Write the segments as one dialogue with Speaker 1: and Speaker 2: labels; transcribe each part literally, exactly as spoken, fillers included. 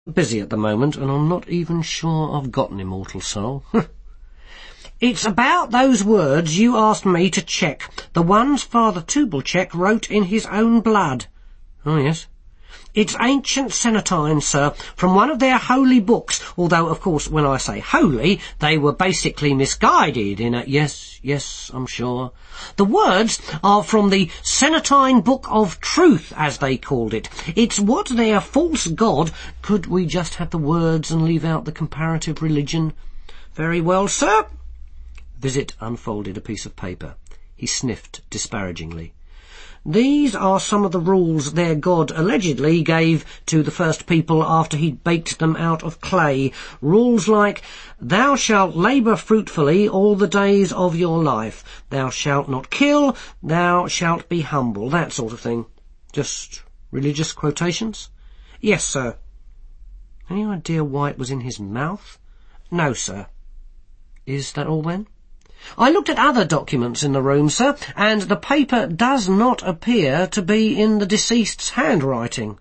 Speaker 1: Busy at the moment, and I'm not even sure I've got an immortal soul. It's about those words you asked me to check, the ones Father Tubal-Check wrote in his own blood. Oh, yes. It's ancient Senatine, sir, from one of their holy books, although, of course, when I say holy, they were basically misguided in a... Yes, yes, I'm sure. The words are from the Senatine Book of Truth, as they called it. It's what their false god... Could we just have the words and leave out the comparative religion? Very well, sir. Visit unfolded a piece of paper. He sniffed disparagingly. These are some of the rules their god allegedly gave to the first people after he'd baked them out of clay. Rules like, thou shalt labour fruitfully all the days of your life. Thou shalt not kill. Thou shalt be humble. That sort of thing. Just religious quotations? Yes, sir. Any idea why it was in his mouth? No, sir. Is that all, then? I looked at other documents in the room, sir, and the paper does not appear to be in the deceased's handwriting.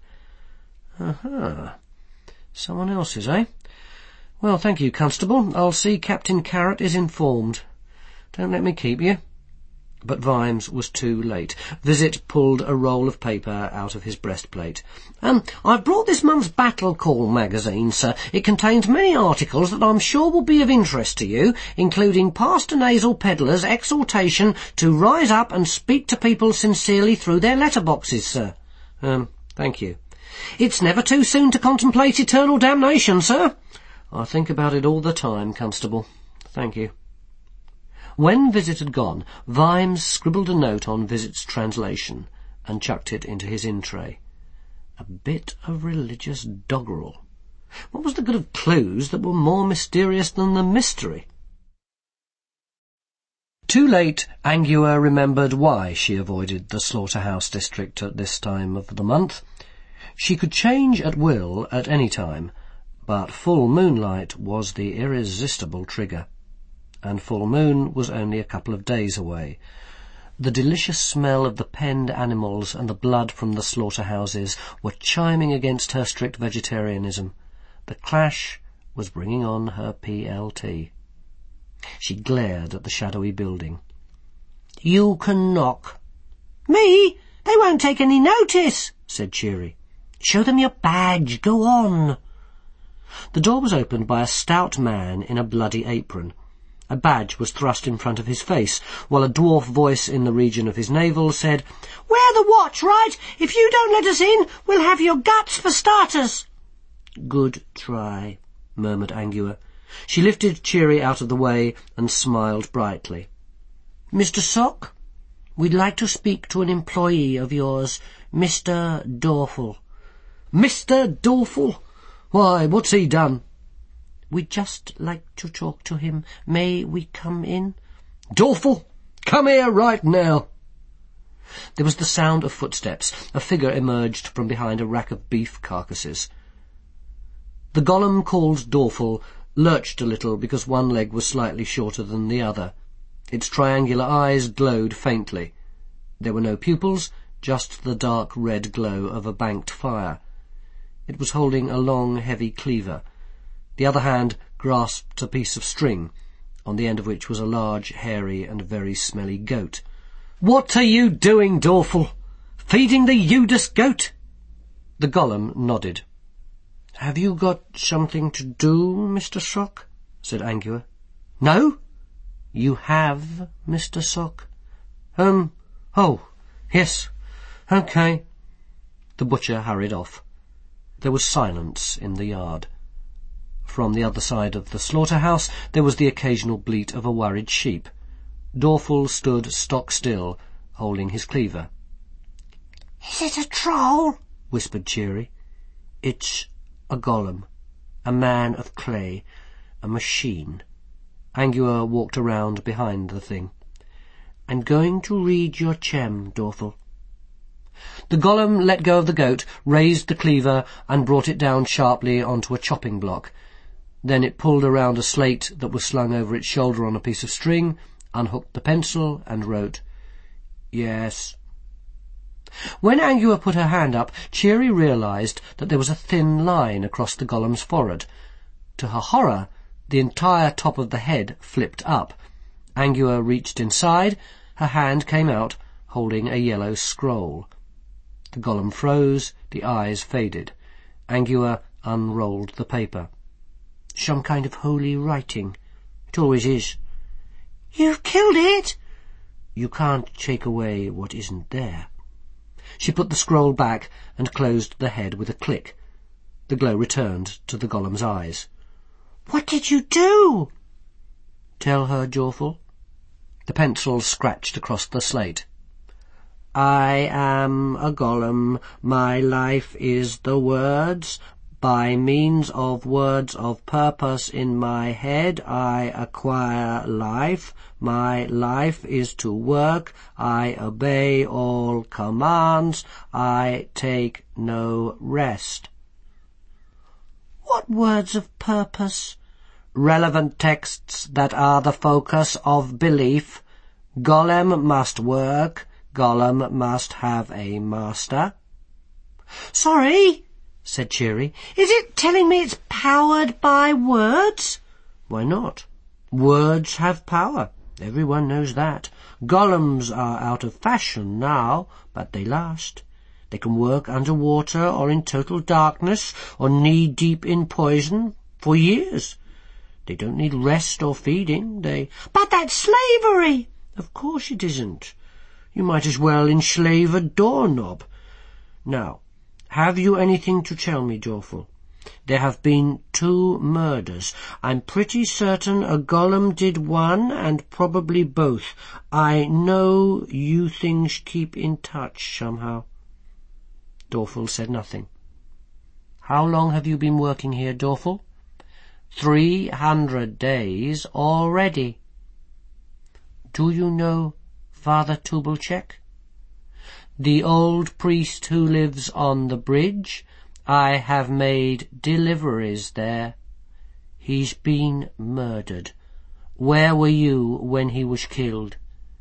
Speaker 1: Aha. Someone else's, eh? Well, thank you, Constable. I'll see Captain Carrot is informed. Don't let me keep you. But Vimes was too late. Visit pulled a roll of paper out of his breastplate. Um, I've brought this month's Battle Call magazine, sir. It contains many articles that I'm sure will be of interest to you, including Pastor Nasal Peddler's exhortation to rise up and speak to people sincerely through their letterboxes, sir. Um, thank you. It's never too soon to contemplate eternal damnation, sir. I think about it all the time, Constable. Thank you. When Visit had gone, Vimes scribbled a note on Visit's translation and chucked it into his in-tray. A bit of religious doggerel. What was the good of clues that were more mysterious than the mystery? Too late, Angua remembered why she avoided the slaughterhouse district at this time of the month. She could change at will at any time, but full moonlight was the irresistible trigger. And full moon was only a couple of days away. The delicious smell of the penned animals and the blood from the slaughterhouses were chiming against her strict vegetarianism. The clash was bringing on her P L T. She glared at the shadowy building. "You can knock." "Me? They won't take any notice," said Cheery. "Show them your badge. Go on." The door was opened by a stout man in a bloody apron. A badge was thrust in front of his face, while a dwarf voice in the region of his navel said, "Wear the watch, right? If you don't let us in, we'll have your guts for starters." "Good try," murmured Angua. She lifted Cheery out of the way and smiled brightly. "Mister Sock, we'd like to speak to an employee of yours, Mister Dorful." "Mister Dorful? Why, what's he done?" "We'd just like to talk to him. May we come in?" "Dorful, come here right now." There was the sound of footsteps. A figure emerged from behind a rack of beef carcasses. The golem called Dorful lurched a little because one leg was slightly shorter than the other. Its triangular eyes glowed faintly. There were no pupils, just the dark red glow of a banked fire. It was holding a long, heavy cleaver. The other hand grasped a piece of string, on the end of which was a large, hairy, and very smelly goat. "What are you doing, Dorful? Feeding the Judas goat?" The golem nodded. "Have you got something to do, Mister Sock?" said Angua. "No." "You have, Mister Sock?" Um, oh, yes, okay." The butcher hurried off. There was silence in the yard. From the other side of the slaughterhouse there was the occasional bleat of a worried sheep. Dorful stood stock-still, holding his cleaver. "Is it a troll?" whispered Cheery. "It's a golem, a man of clay, a machine." Angua walked around behind the thing. "I'm going to read your chem, Dorful." The golem let go of the goat, raised the cleaver, and brought it down sharply onto a chopping block. Then it pulled around a slate that was slung over its shoulder on a piece of string, unhooked the pencil, and wrote, "Yes." When Angua put her hand up, Cheery realised that there was a thin line across the golem's forehead. To her horror, the entire top of the head flipped up. Angua reached inside. Her hand came out, holding a yellow scroll. The golem froze, the eyes faded. Angua unrolled the paper. "Some kind of holy writing. It always is." "You've killed it!" "You can't take away what isn't there." She put the scroll back and closed the head with a click. The glow returned to the golem's eyes. "What did you do?" "Tell her, Jawful." The pencil scratched across the slate. "I am a golem. My life is the words. By means of words of purpose in my head I acquire life. My life is to work. I obey all commands. I take no rest." "What words of purpose?" "Relevant texts that are the focus of belief. Golem must work. Golem must have a master." "Sorry," said Cheery. "Is it telling me it's powered by words?" "Why not? Words have power. Everyone knows that. Golems are out of fashion now, but they last. They can work under water or in total darkness or knee-deep in poison for years. They don't need rest or feeding. They—" "But that's slavery!" "Of course it isn't. You might as well enslave a doorknob. Now, have you anything to tell me, Jawful? There have been two murders. I'm pretty certain a golem did one, and probably both. I know you things keep in touch somehow." Jawful said nothing. "How long have you been working here, Jawful?" Three hundred days already." "Do you know Father Tubelchek?" "The old priest who lives on the bridge. I have made deliveries there. He's been murdered. Where were you when he was killed?"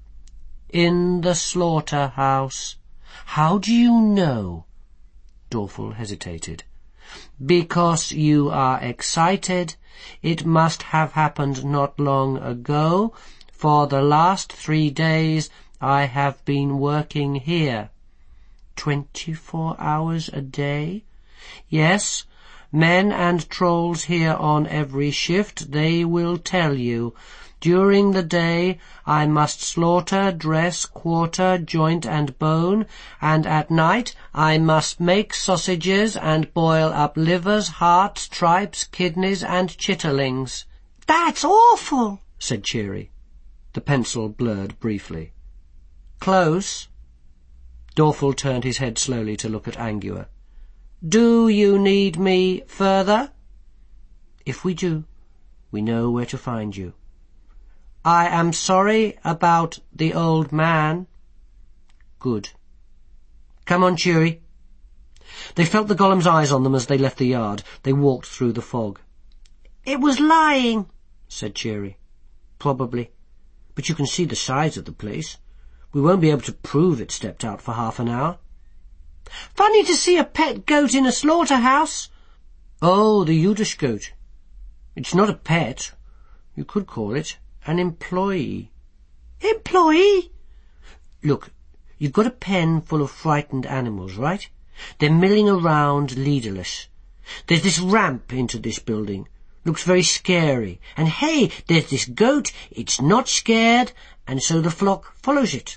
Speaker 1: "In the slaughterhouse." "How do you know?" Jawful hesitated. "Because you are excited. It must have happened not long ago. For the last three days I have been working here." "Twenty-four hours a day?" "Yes. Men and trolls here on every shift. They will tell you. During the day I must slaughter, dress, quarter, joint and bone, and at night I must make sausages and boil up livers, hearts, tripes, kidneys, and chitterlings." "That's awful," said Cheery. The pencil blurred briefly. "Close." Jawful turned his head slowly to look at Angua. "Do you need me further?" "If we do, we know where to find you." "I am sorry about the old man." "Good. Come on, Cheery." They felt the golem's eyes on them as they left the yard. They walked through the fog. "It was lying," said Cheery. "Probably. But you can see the size of the place. We won't be able to prove it stepped out for half an hour." "Funny to see a pet goat in a slaughterhouse." "Oh, the Yiddish goat. It's not a pet. You could call it an employee." "Employee?" "Look, you've got a pen full of frightened animals, right? They're milling around leaderless. There's this ramp into this building. Looks very scary. And hey, there's this goat. It's not scared, and so the flock follows it.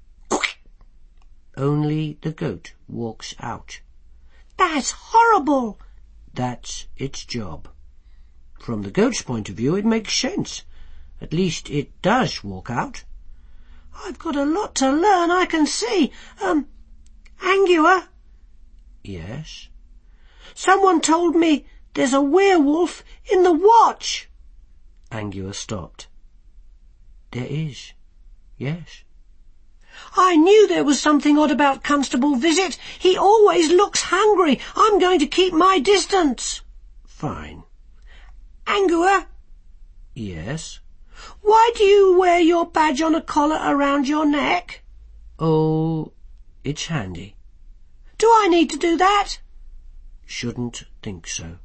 Speaker 1: Only the goat walks out." "That's horrible." "That's its job. From the goat's point of view, it makes sense. At least it does walk out." "I've got a lot to learn, I can see. Um, Angua?" "Yes?" "Someone told me there's a werewolf in the watch." Angua stopped. "There is, yes." "I knew there was something odd about Constable Visit. He always looks hungry. I'm going to keep my distance." "Fine." "Angua?" "Yes?"
Speaker 2: Why do you wear your badge on a collar around your neck?
Speaker 1: Oh, It's handy.
Speaker 2: Do I need to do that?
Speaker 1: Shouldn't think so.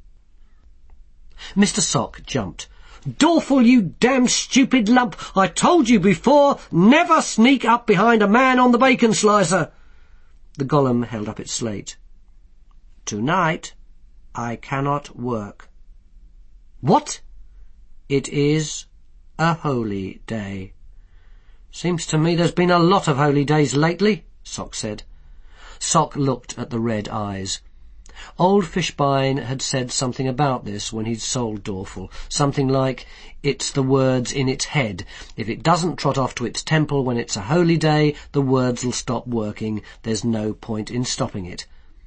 Speaker 1: Mister Sock jumped. Dorful, you damn stupid lump! I told you before, never sneak up behind a man on the bacon slicer! The golem held up its slate. Tonight I cannot work. What? It is a holy day. Seems to me there's been a lot of holy days lately, Sock said. Sock looked at the red eyes. Old Fishbein had said something about this when he'd sold Dorful, something like, it's the words in its head. If it doesn't trot off to its temple when it's a holy day, the words'll stop working. There's no point in stopping it.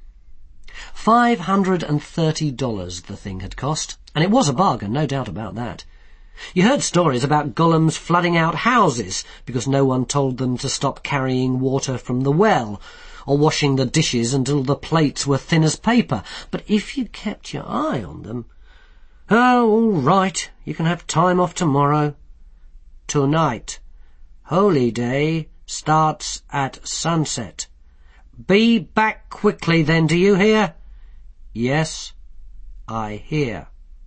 Speaker 1: Five hundred and thirty dollars the thing had cost, and it was a bargain, no doubt about that. You heard stories about golems flooding out houses because no one told them to stop carrying water from the well, or washing the dishes until the plates were thin as paper. But if you kept your eye on them... Oh, all right, you can have time off tomorrow. Tonight. Holy day starts at sunset. Be back quickly then, do you hear? Yes, I hear.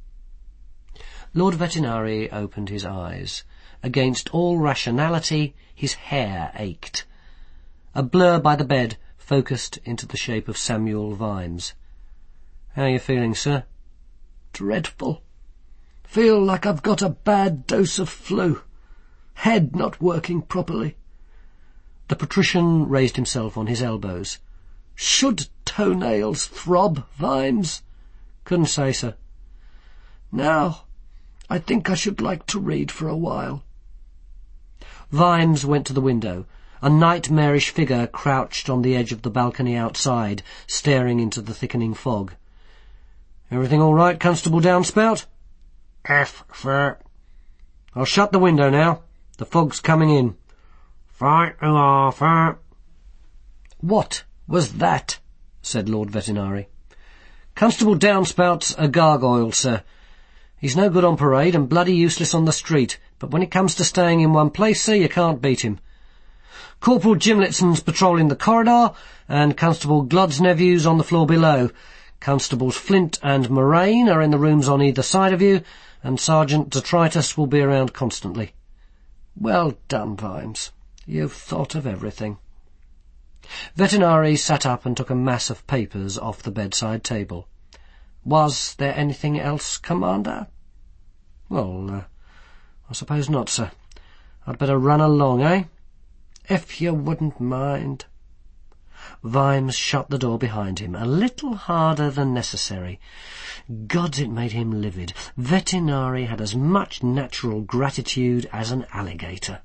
Speaker 1: Lord Vetinari opened his eyes. Against all rationality, his hair ached. A blur by the bed focused into the shape of Samuel Vimes. How are you feeling, sir?
Speaker 3: Dreadful. Feel like I've got a bad dose of flu. Head not working properly.
Speaker 1: The patrician raised himself on his elbows.
Speaker 3: Should toenails throb, Vimes?
Speaker 1: Couldn't say, sir.
Speaker 3: Now, I think I should like to read for a while.
Speaker 1: Vimes went to the window. A nightmarish figure crouched on the edge of the balcony outside, staring into the thickening fog. Everything all right, Constable Downspout?
Speaker 4: F, sir.
Speaker 1: I'll shut the window now. The fog's coming in.
Speaker 4: Right you are, sir.
Speaker 1: What was that? Said Lord Vetinari. Constable Downspout's a gargoyle, sir. He's no good on parade and bloody useless on the street, but when it comes to staying in one place, sir, you can't beat him. Corporal Jimlitson's patrolling the corridor, and Constable Glod's nephew's on the floor below. Constables Flint and Moraine are in the rooms on either side of you, and Sergeant Detritus will be around constantly.
Speaker 3: Well done, Vimes. You've thought of everything.
Speaker 1: Vetinari sat up and took a mass of papers off the bedside table.
Speaker 3: Was there anything else, Commander?
Speaker 1: Well, uh, I suppose not, sir. I'd better run along, eh?
Speaker 3: If you wouldn't mind.
Speaker 1: Vimes shut the door behind him, a little harder than necessary. Gods, it made him livid. Vetinari had as much natural gratitude as an alligator.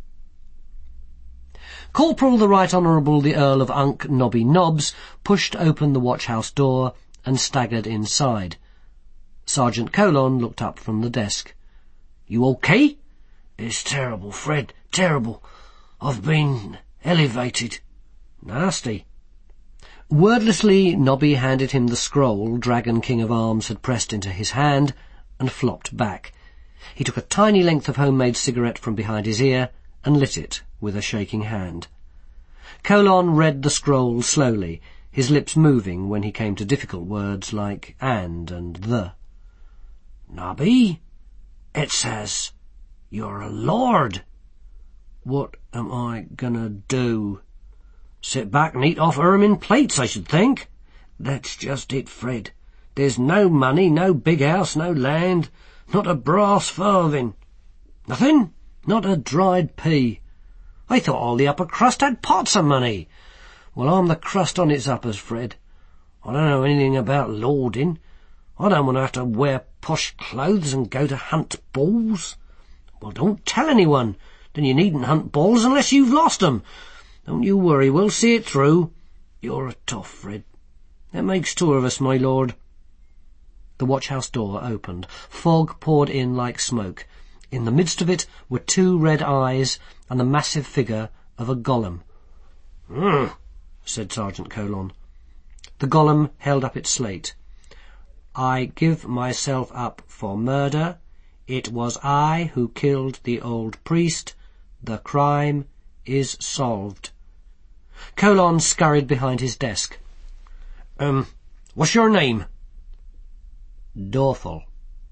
Speaker 1: Corporal the Right Honourable the Earl of Unk Nobby Nobbs pushed open the watch-house door and staggered inside. Sergeant Colon looked up from the desk.
Speaker 4: You okay? It's terrible, Fred, terrible. I've been elevated.
Speaker 1: Nasty. Wordlessly, Nobby handed him the scroll Dragon King of Arms had pressed into his hand and flopped back. He took a tiny length of homemade cigarette from behind his ear and lit it with a shaking hand. Colon read the scroll slowly, his lips moving when he came to difficult words like and and the.
Speaker 4: Nobby, it says you're a lord.
Speaker 1: What am I gonna do? Sit back and eat off ermine plates, I should think.
Speaker 4: That's just it, Fred. There's no money, no big house, no land, not a brass farthing.
Speaker 1: Nothing? Not a dried pea. I thought all the upper crust had pots of money. Well, I'm the crust on its uppers, Fred. I don't know anything about lording. I don't want to have to wear posh clothes and go to hunt balls. Well, don't tell anyone. Then you needn't hunt balls unless you've lost 'em. Don't you worry, we'll see it through.
Speaker 4: You're a toff, Fred.
Speaker 1: That makes two of us, my lord. The watch-house door opened. Fog poured in like smoke. In the midst of it were two red eyes and the massive figure of a golem.
Speaker 4: "Hmm,"
Speaker 1: said Sergeant Colon. The golem held up its slate. I give myself up for murder. It was I who killed the old priest. The crime is solved. Colon scurried behind his desk. Um, what's your name? Dorfel.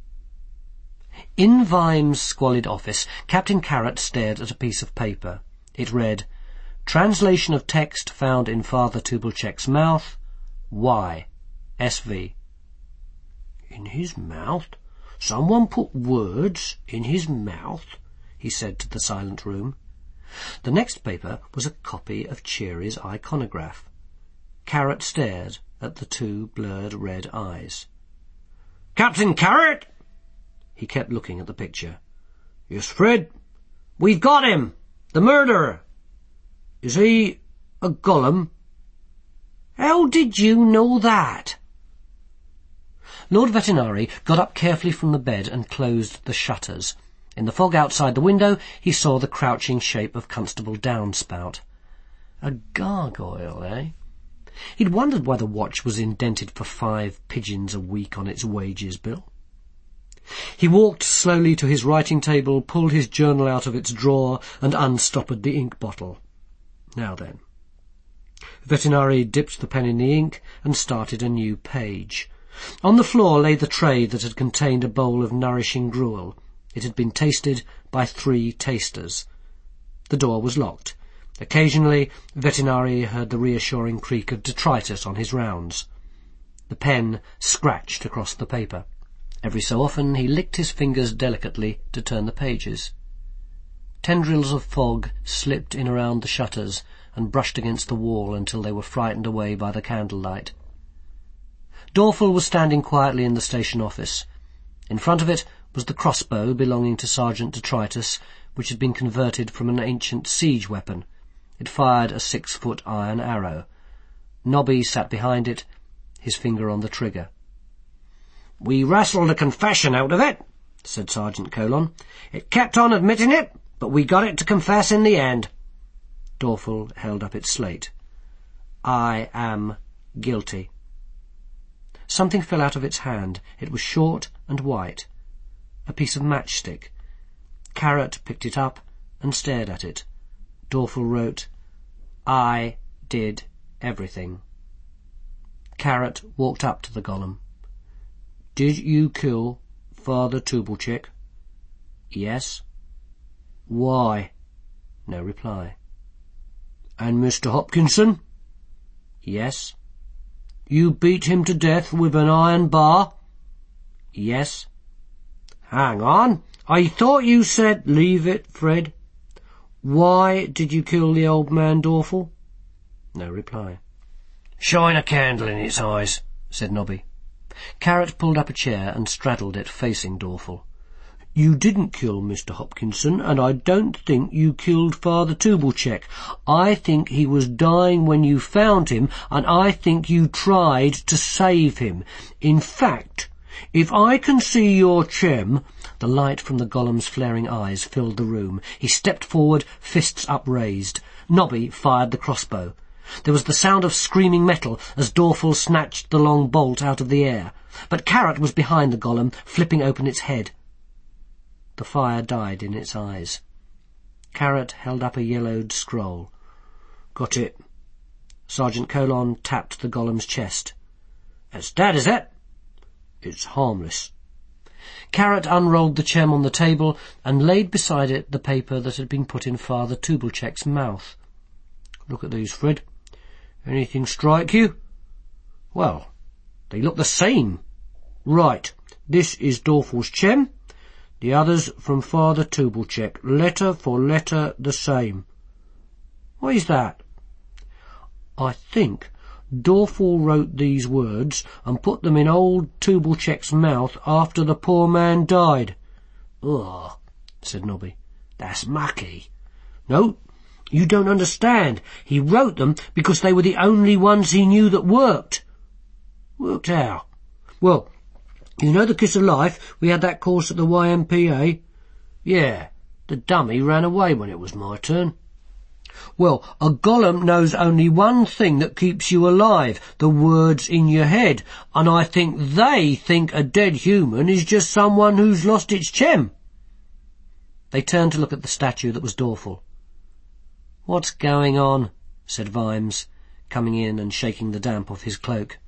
Speaker 1: In Vime's squalid office, Captain Carrot stared at a piece of paper. It read, Translation of text found in Father Tubelchek's mouth, Y, S V. In his mouth? Someone put words in his mouth? He said to the silent room. The next paper was a copy of Cheery's iconograph. Carrot stared at the two blurred red eyes. Captain Carrot! He kept looking at the picture. Yes, Fred? We've got him! The murderer! Is he a golem? How did you know that? Lord Vetinari got up carefully from the bed and closed the shutters. In the fog outside the window he saw the crouching shape of Constable Downspout. A gargoyle, eh? He'd wondered why the watch was indented for five pigeons a week on its wages bill. He walked slowly to his writing table, pulled his journal out of its drawer, and unstoppered the ink bottle. Now then. Vetinari dipped the pen in the ink and started a new page. On the floor lay the tray that had contained a bowl of nourishing gruel. It had been tasted by three tasters. The door was locked. Occasionally, Vetinari heard the reassuring creak of detritus on his rounds. The pen scratched across the paper. Every so often he licked his fingers delicately to turn the pages. Tendrils of fog slipped in around the shutters and brushed against the wall until they were frightened away by the candlelight. Dorfel was standing quietly in the station office. In front of it was the crossbow belonging to Sergeant Detritus, which had been converted from an ancient siege weapon. It fired a six-foot iron arrow. Nobby sat behind it, his finger on the trigger. "We wrestled a confession out of it," said Sergeant Colon. "It kept on admitting it, but we got it to confess in the end." Dorfel held up its slate. "I am guilty." Something fell out of its hand. It was short and white. A piece of matchstick. Carrot picked it up and stared at it. Dorfel wrote, "I did everything." Carrot walked up to the golem. "Did you kill Father Tubelchek?" "Yes." "Why?" No reply. "And Mister Hopkinson?" "Yes." "You beat him to death with an iron bar?" "Yes." "Hang on, I thought you said—" "Leave it, Fred. Why did you kill the old man, Dorfel?" No reply. "Shine a candle in its eyes," said Nobby. Carrot pulled up a chair and straddled it, facing Dorfel. "You didn't kill Mister Hopkinson, and I don't think you killed Father Tubelchek. I think he was dying when you found him, and I think you tried to save him. In fact, if I can see your chem—" The light from the golem's flaring eyes filled the room. He stepped forward, fists upraised. Nobby fired the crossbow. There was the sound of screaming metal as Dorfel snatched the long bolt out of the air. But Carrot was behind the golem, flipping open its head. The fire died in its eyes. Carrot held up a yellowed scroll. "Got it." Sergeant Colon tapped the golem's chest. "It's dead, is it?" "It's harmless." Carrot unrolled the chem on the table and laid beside it the paper that had been put in Father Tubelchek's mouth. "Look at these, Fred. Anything strike you?" "Well, they look the same." "Right. This is Dorfel's chem. The others from Father Tubelchek. Letter for letter the same." "What is that?" "I think Dorfel wrote these words and put them in old Tubelchek's mouth after the poor man died." "Ugh," said Nobby. "That's mucky." "No, you don't understand. He wrote them because they were the only ones he knew that worked." "Worked how?" "Well, you know the Kiss of Life? We had that course at the Y M P A. "Yeah, the dummy ran away when it was my turn." "Well, a golem knows only one thing that keeps you alive, the words in your head, and I think they think a dead human is just someone who's lost its chem." They turned to look at the statue that was Dorfel. "What's going on?" said Vimes, coming in and shaking the damp off his cloak.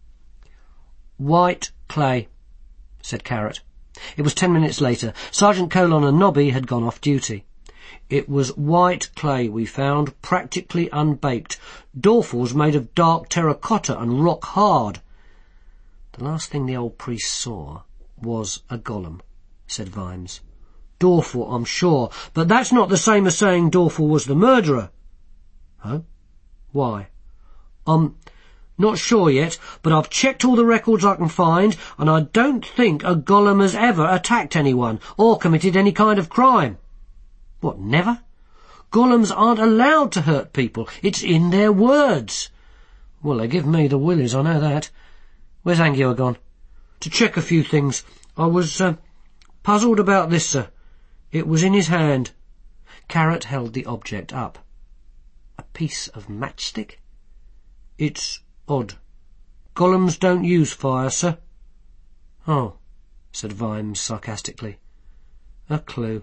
Speaker 1: White clay, said Carrot. It was ten minutes later. Sergeant Colon and Nobby had gone off duty. It was white clay we found, practically unbaked. Dorfles made of dark terracotta and rock hard. The last thing the old priest saw was a golem, said Vimes. Dorfle, I'm sure, but that's not the same as saying Dorfle was the murderer. Huh? Why? I'm not sure yet, but I've checked all the records I can find, and I don't think a golem has ever attacked anyone or committed any kind of crime. What, never? Golems aren't allowed to hurt people. It's in their words. Well, they give me the willies, I know that. Where's Angua gone? To check a few things. I was uh, puzzled about this, sir. It was in his hand. Carrot held the object up. A piece of matchstick? It's odd. Golems don't use fire, sir. Oh, said Vimes sarcastically. A clue.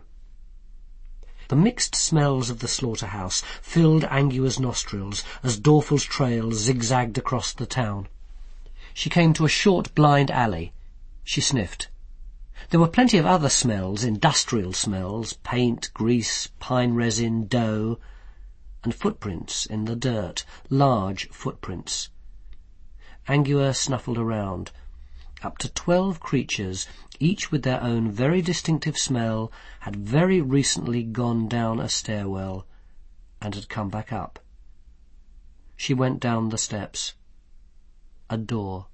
Speaker 1: The mixed smells of the slaughterhouse filled Angua's nostrils as Dorfle's trail zigzagged across the town. She came to a short blind alley. She sniffed. There were plenty of other smells, industrial smells, paint, grease, pine resin, dough, and footprints in the dirt, large footprints. Angua snuffled around. Up to twelve creatures, each with their own very distinctive smell, had very recently gone down a stairwell and had come back up. She went down the steps. A door.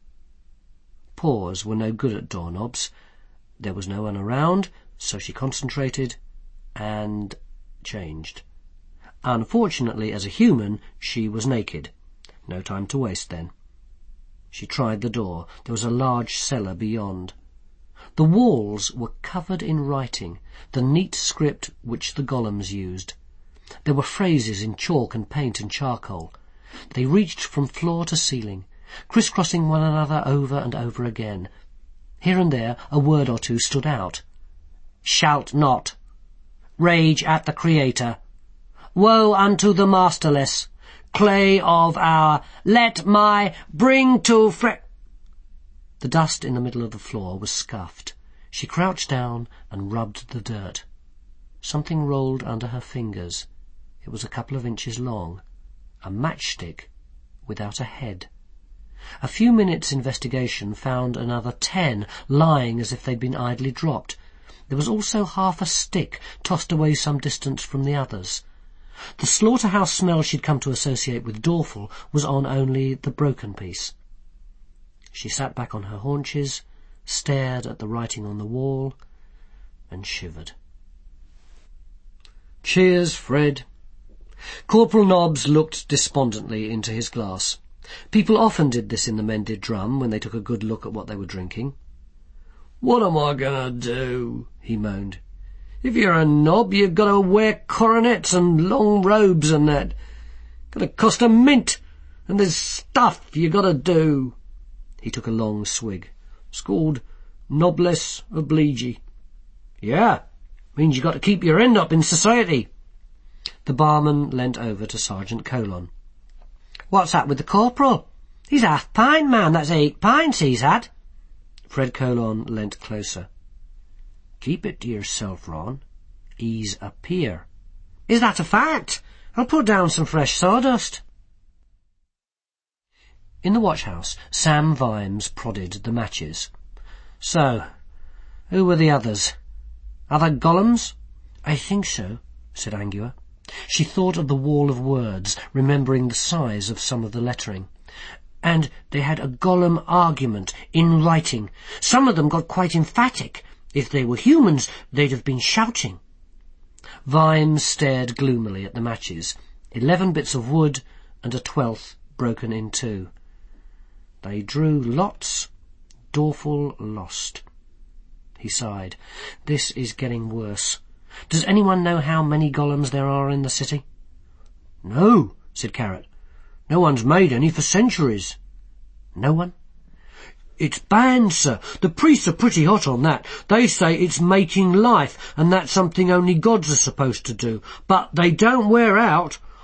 Speaker 1: Paws were no good at doorknobs. There was no one around, so she concentrated and changed. Unfortunately, as a human, she was naked. No time to waste then. She tried the door. There was a large cellar beyond. The walls were covered in writing, the neat script which the golems used. There were phrases in chalk and paint and charcoal. They reached from floor to ceiling, crisscrossing one another over and over again. Here and there a word or two stood out. Shalt not. Rage at the Creator. Woe unto the masterless. Clay of our, let my, bring to fre... The dust in the middle of the floor was scuffed. She crouched down and rubbed the dirt. Something rolled under her fingers. It was a couple of inches long. A matchstick without a head. A few minutes' investigation found another ten lying as if they'd been idly dropped. There was also half a stick tossed away some distance from the others. The slaughterhouse smell she'd come to associate with Dorfle was on only the broken piece. She sat back on her haunches, stared at the writing on the wall, and shivered. Cheers, Fred. Corporal Nobbs looked despondently into his glass. People often did this in the Mended Drum when they took a good look at what they were drinking. "What am I going to do?" he moaned. "If you're a nob, you've got to wear coronets and long robes and that. Got to cost a mint, and there's stuff you got to do." He took a long swig. "It's called noblesse oblige." "Yeah, means you got to keep your end up in society." The barman leant over to Sergeant Colon. "What's up with the corporal? He's half pint, man. That's eight pints he's had." Fred Colon leant closer. "Keep it to yourself, Ron. He's a peer." "Is that a fact? I'll put down some fresh sawdust." In the watch-house, Sam Vimes prodded the matches. "So, who were the others? Other golems?" "I think so," said Angua. She thought of the wall of words, remembering the size of some of the lettering. "And they had a golem argument, in writing. Some of them got quite emphatic. If they were humans, they'd have been shouting." Vimes stared gloomily at the matches. Eleven bits of wood and a twelfth broken in two. They drew lots. Dorfle lost. He sighed. "This is getting worse. Does anyone know how many golems there are in the city?" "No," said Carrot. "No one's made any for centuries." "No one?" "It's banned, sir. The priests are pretty hot on that. They say it's making life, and that's something only gods are supposed to do. But they don't wear out.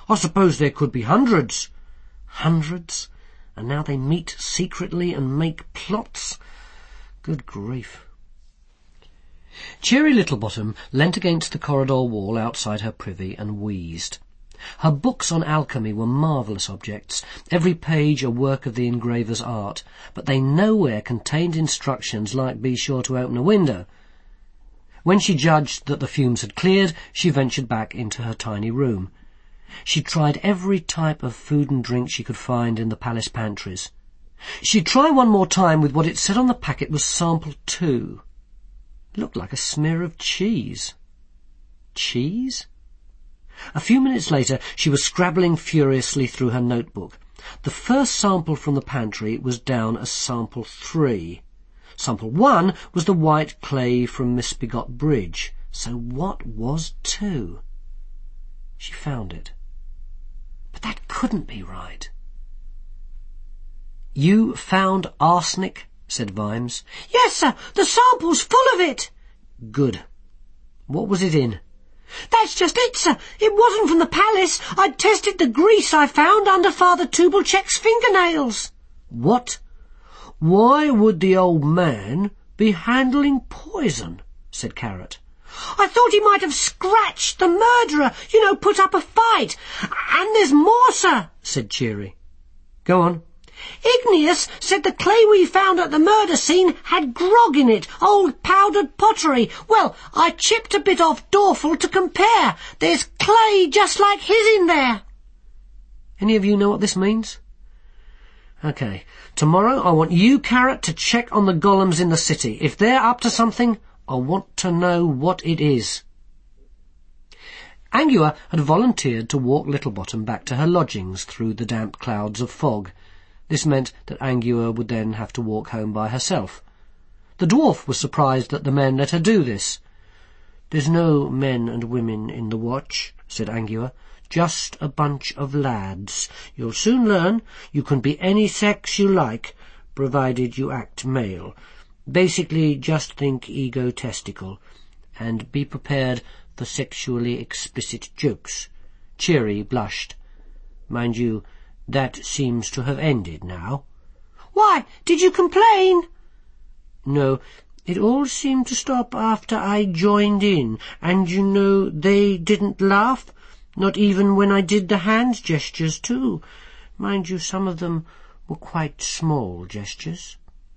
Speaker 3: I suppose there could be hundreds. Hundreds? And now they meet secretly and make plots? Good grief. Cheery Littlebottom leant against the corridor wall outside her privy and wheezed. Her books on alchemy were marvellous objects, every page a work of the engraver's art, but they nowhere contained instructions like be sure to open a window. When she judged that the fumes had cleared, she ventured back into her tiny room. She tried every type of food and drink she could find in the palace pantries. She'd try one more time with what it said on the packet was sample two. It looked like a smear of cheese. Cheese? A few minutes later, she was scrabbling furiously through her notebook. The first sample from the pantry was down as sample three. Sample one was the white clay from Misbegot Bridge. So what was two? She found it. But that couldn't be right. "You found arsenic?" said Vimes.
Speaker 2: Yes, sir. The sample's full of it.
Speaker 3: Good. What was it in?
Speaker 2: That's just it, sir. It wasn't from the palace. I'd tested the grease I found under Father Tubalcheck's fingernails.
Speaker 3: What? Why would the old man be handling poison? Said Carrot.
Speaker 2: I thought he might have scratched the murderer, you know, put up a fight. And there's more, sir,
Speaker 3: said Cheery. Go on.
Speaker 2: Igneous said the clay we found at the murder scene had grog in it, old powdered pottery. Well, I chipped a bit off Dorfel to compare. There's clay just like his in there.
Speaker 3: Any of you know what this means? OK, tomorrow I want you, Carrot, to check on the golems in the city. If they're up to something, I want to know what it is. Angua had volunteered to walk Littlebottom back to her lodgings through the damp clouds of fog. This meant that Angua would then have to walk home by herself. The dwarf was surprised that the men let her do this. "There's no men and women in the watch," said Angua. "Just a bunch of lads. You'll soon learn. You can be any sex you like, provided you act male. Basically, just think ego-testicle. And be prepared for sexually explicit jokes." Cheery blushed. "Mind you, that seems to have ended now."
Speaker 2: "Why, did you complain?"
Speaker 3: "No, it all seemed to stop after I joined in, and you know they didn't laugh, not even when I did the hand gestures too. Mind you, some of them were quite small gestures."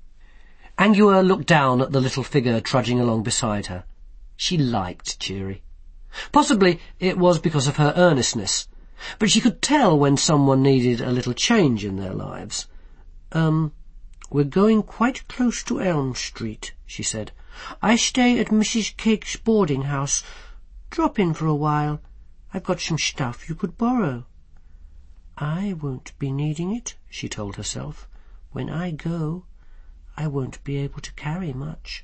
Speaker 3: Angua looked down at the little figure trudging along beside her. She liked Cheery. Possibly it was because of her earnestness, but she could tell when someone needed a little change in their lives. Um, we're going quite close to Elm Street," she said. "I stay at Missus Cake's boarding house. Drop in for a while. I've got some stuff you could borrow." "I won't be needing it," she told herself. "When I go, I won't be able to carry much."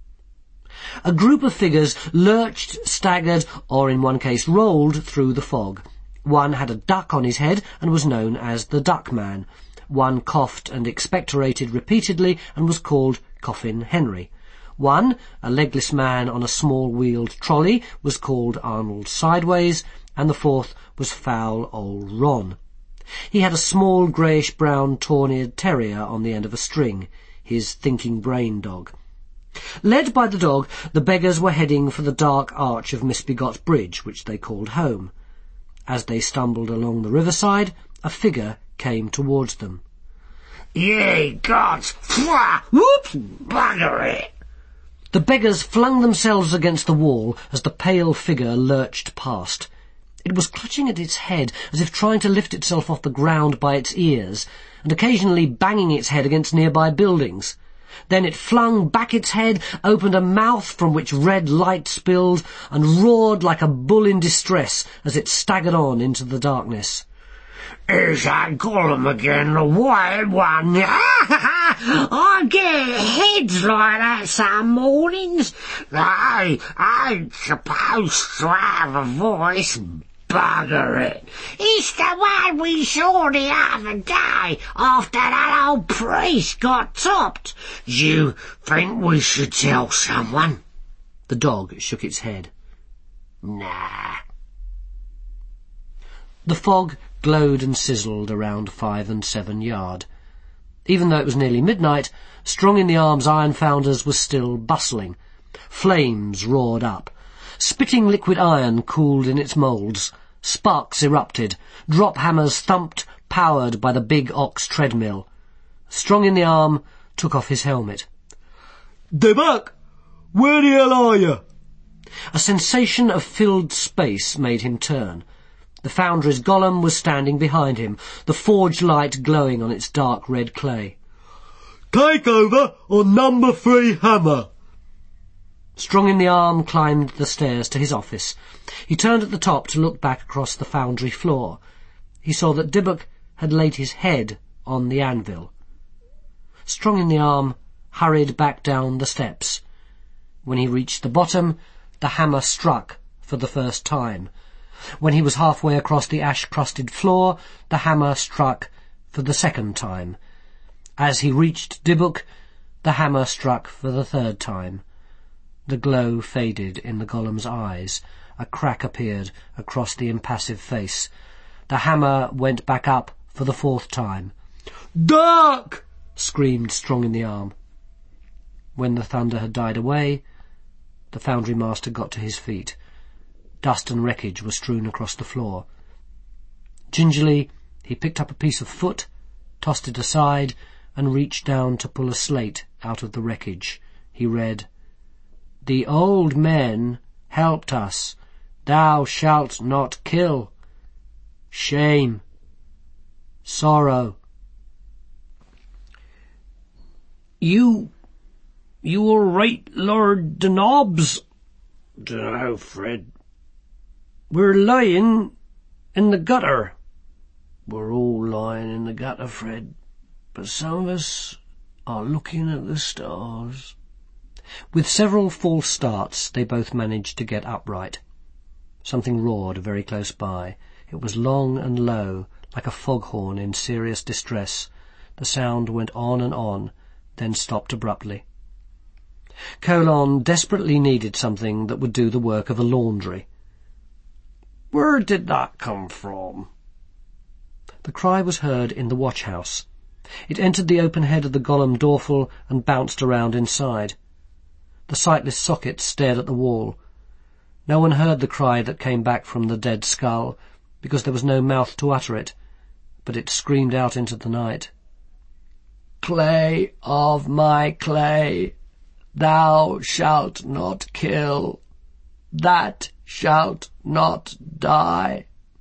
Speaker 3: A group of figures lurched, staggered, or in one case rolled through the fog. One had a duck on his head and was known as the Duck Man. One coughed and expectorated repeatedly and was called Coffin Henry. One, a legless man on a small wheeled trolley, was called Arnold Sideways, and the fourth was Foul Old Ron. He had a small greyish-brown tawny terrier on the end of a string, his thinking brain dog. Led by the dog, the beggars were heading for the dark arch of Misbegot Bridge, which they called home. As they stumbled along the riverside, a figure came towards them.
Speaker 4: "Ye gods! Fwah! Whoops! Bugger it!"
Speaker 3: The beggars flung themselves against the wall as the pale figure lurched past. It was clutching at its head as if trying to lift itself off the ground by its ears, and occasionally banging its head against nearby buildings. Then it flung back its head, opened a mouth from which red light spilled, and roared like a bull in distress as it staggered on into the darkness.
Speaker 4: "Here's that golem again, the wild one. I get heads like that some mornings. I, I'm supposed to have a voice. Bugger it. It's the one we saw the other day after that old priest got topped. You think we should tell someone?"
Speaker 3: The dog shook its head.
Speaker 4: Nah.
Speaker 1: The fog glowed and sizzled around Five and Seven Yard. Even though it was nearly midnight, Strong in the Arm's iron founders was still bustling. Flames roared up. Spitting liquid iron cooled in its moulds. Sparks erupted. Drop hammers thumped, powered by the big ox treadmill. Strong in the Arm took off his helmet.
Speaker 3: "Dybbuk, where the hell are you?"
Speaker 1: A sensation of filled space made him turn. The foundry's golem was standing behind him, the forge light glowing on its dark red clay.
Speaker 3: "Take over on number three hammer."
Speaker 1: Strong in the Arm climbed the stairs to his office. He turned at the top to look back across the foundry floor. He saw that Dybbuk had laid his head on the anvil. Strong in the Arm hurried back down the steps. When he reached the bottom, the hammer struck for the first time. When he was halfway across the ash-crusted floor, the hammer struck for the second time. As he reached Dybbuk, the hammer struck for the third time. The glow faded in the golem's eyes. A crack appeared across the impassive face. The hammer went back up for the fourth time.
Speaker 3: "Duck!"
Speaker 1: screamed Strong in the Arm. When the thunder had died away, the foundry master got to his feet. Dust and wreckage were strewn across the floor. Gingerly, he picked up a piece of foot, tossed it aside, and reached down to pull a slate out of the wreckage. He read, "The old men helped us. Thou shalt not kill. Shame. Sorrow." "You... you all right, Lord de Nobbs?"
Speaker 3: "Dunno, Fred."
Speaker 1: "We're lying in the gutter."
Speaker 3: "We're all lying in the gutter, Fred, but some of us are looking at the stars."
Speaker 1: With several false starts, they both managed to get upright. Something roared very close by. It was long and low, like a foghorn in serious distress. The sound went on and on, then stopped abruptly. Colon desperately needed something that would do the work of a laundry.
Speaker 3: "Where did that come from?"
Speaker 1: The cry was heard in the watch-house. It entered the open head of the golem Dorfel and bounced around inside. The sightless socket stared at the wall. No one heard the cry that came back from the dead skull, because there was no mouth to utter it, but it screamed out into the night. "Clay of my clay, thou shalt not kill, that shalt not die."